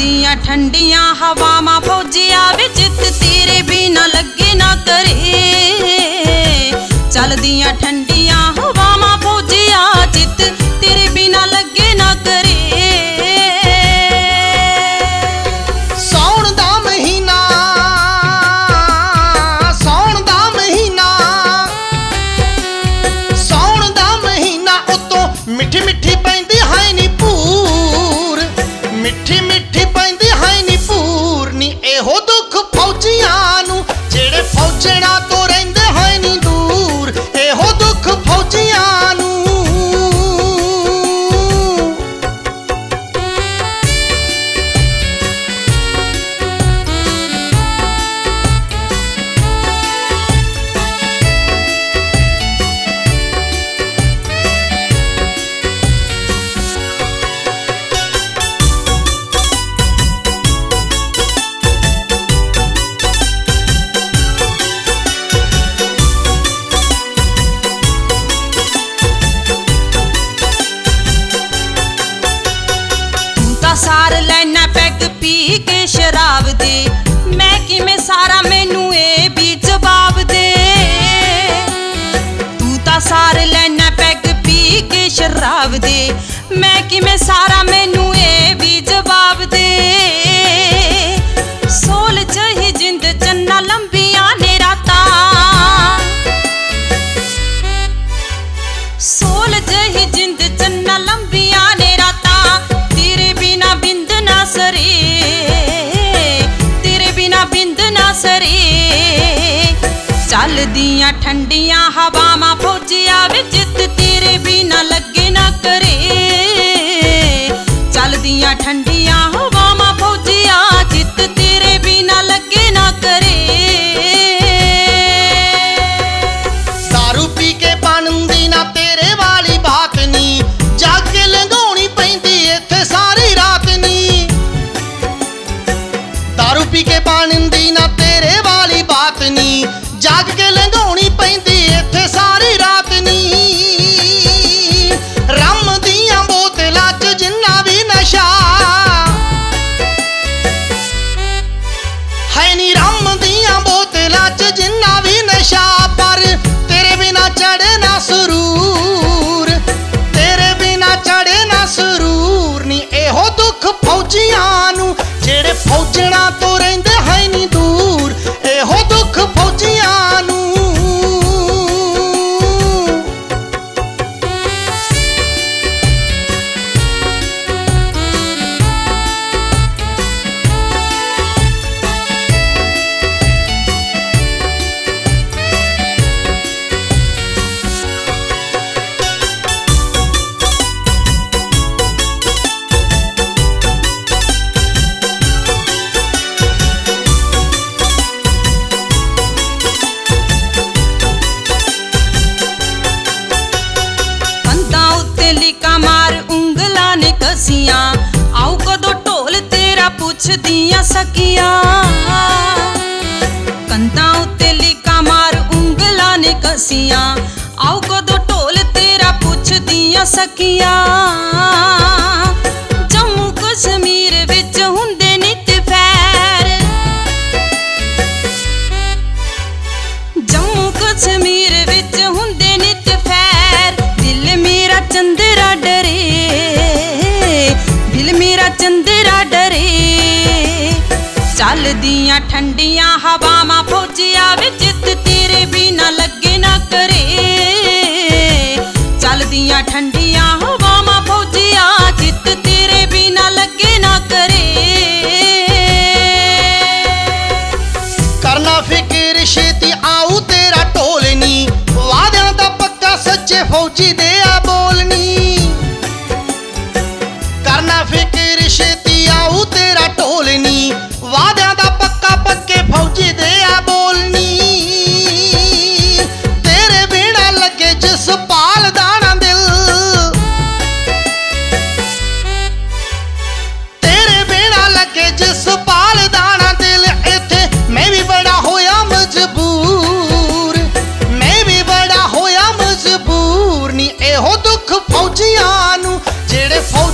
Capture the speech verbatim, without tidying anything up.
चलदियां ठंडियां हवावां फौजिया वे चित तेरे बिना लगे ना करे। चलदियां ठंडियां हवावां फौजिया चित तेरे बिना लगे ना करे। सौण दा महीना सौण दा महीना सौण दा महीना उतों मिठी मिठी पैंदी है नी पूर, मिठी मिठी पैंदी है नी पूर नी एहो दुख फौजियां नू जेड़े फौजणा तो रहिंदे है नी दूर। एहो दुख फौजियां नू। सार लैना पैग पी के शराब दे, मैं किवें सारा मैनू ए भी जवाब दे। तू तां सार लैना पैग पी के शराब दे, मैं किवें सारा मैनू ए भी जवाब दे। सोल च ही जिंद चन्ना लंबियां ने रातां, सोल च ही जिंद चन्ना लंबियां ने रातां। तेरे बिना बिंद ना सरे, तेरे बिना बिंद ना सरे। चलदियां ठंडियां हवावां फौजिया वे चित तेरे बिना लगे ना करे। चलदियां ठंडियां हवावां फौजिया चित तेरे बिना लगे ना करे। दारू पी के बनदी ना तेरे वाली बात नी, जाग के लंघाउणी पैंदी इत्थे सारी रात नी। दारू पी के बनदी ना तेरे वाली बात नी, जाग के लंघाउणी पैंदी इत्थे सारी रात नी। रम दियां बोतलां च जिन्ना भी नशा है नी, रम दियां बोतलां च जिन्ना भी नशा। पर तेरे बिना चढ़े ना सुरूर, तेरे बिना चढ़े ना सुरूर नी एहो दुख फौजियां नू जेड़े फौजणा तो रहिंदे है नी दूर। एहो दुख फौजियां नू। आऊ कदों ढोल तेरा पुछदियां सकियां, कंधां उत्ते लीका मार उंगलां ने कसियां। आऊ कदों ढोल तेरा पुछदियां सकियां। जम्मू कश्मीर विच हुंदे नित फैर, जम्मू कश्मीर विच हुंदे नित फैर। दिल मेरा चंदरा डरे, दिल मेरा चंदरा डरे। चलदियां ठंडियां हवावां फौजिया वे चित तेरे बिना लगे ना करे। चलदियां ठंडियां हवावां फौजिया चित तेरे बिना लगे ना करे। करना फिक्र छेती आऊ तेरा ढोल नी, वादियां दा पक्का सच्चे फौजी दे आ बोलनी। करना फिक्र छेती आऊ तेरा ढोल नी, वादियां दा पक्का पक्के फौजी दे आ बोलनी। तेरे बिना लगे जिस पाल दाना दिल, तेरे बिना लगे जिस पाल दाना दिल। इत्थे मैं भी बड़ा होया मजबूर, मैं भी बड़ा होया मजबूर नी एहो दुख फौजियां नू जेड़े फौज